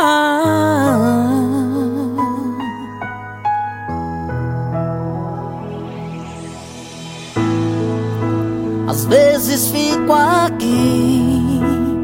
Às vezes fico aqui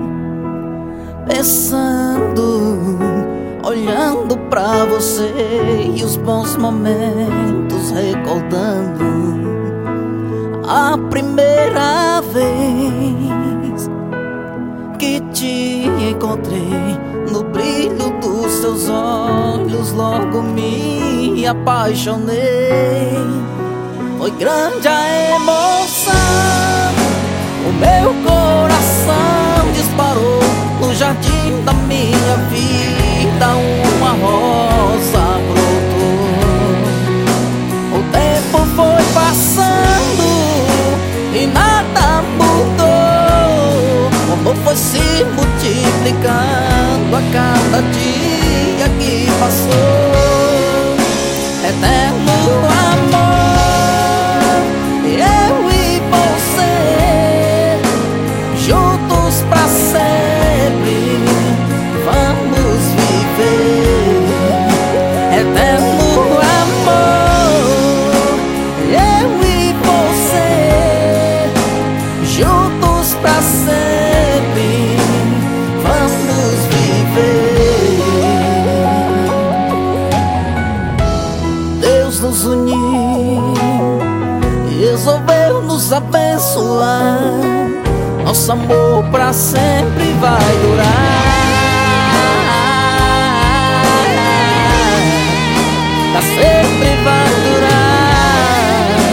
pensando, olhando pra você e os bons momentos, recordando a primeira vez que te encontrei. No brilho dos seus olhos logo me apaixonei. Foi grande a emoção, o meu coração disparou. No jardim da minha vida uma rosa brotou. O tempo foi passando e nada mudou. O amor foi se multiplicando a cada dia que passou. Eterno amor, eu e você, juntos pra sempre vamos viver. Eterno amor, eu e você, juntos pra sempre vamos viver. Deus nos uniu e resolveu nos abençoar. Nosso amor pra sempre vai durar, pra sempre vai durar.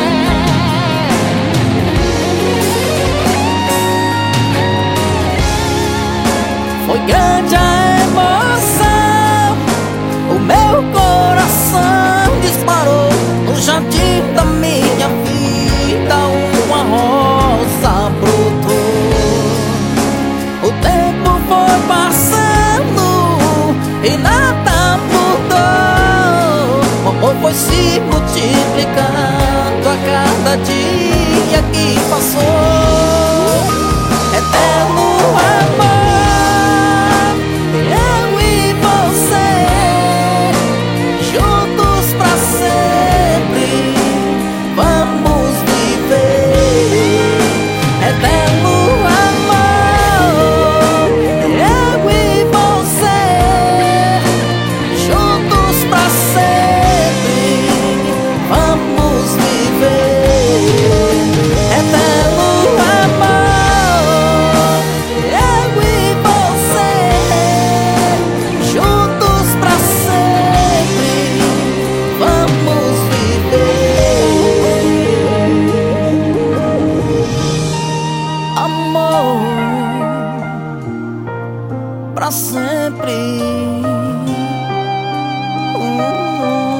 Foi grande a emoção, o meu coração disparou. No jardim da minha vida uma rosa brotou. O tempo foi passando e nada mudou. O amor foi se multiplicando a cada dia que passou. Eterno amor, eu e você, juntos pra sempre vamos viver. Eterno amor, eu e você, juntos pra sempre vamos viver. Eterno amor, eu e você, juntos pra sempre vamos viver. Amor pra sempre.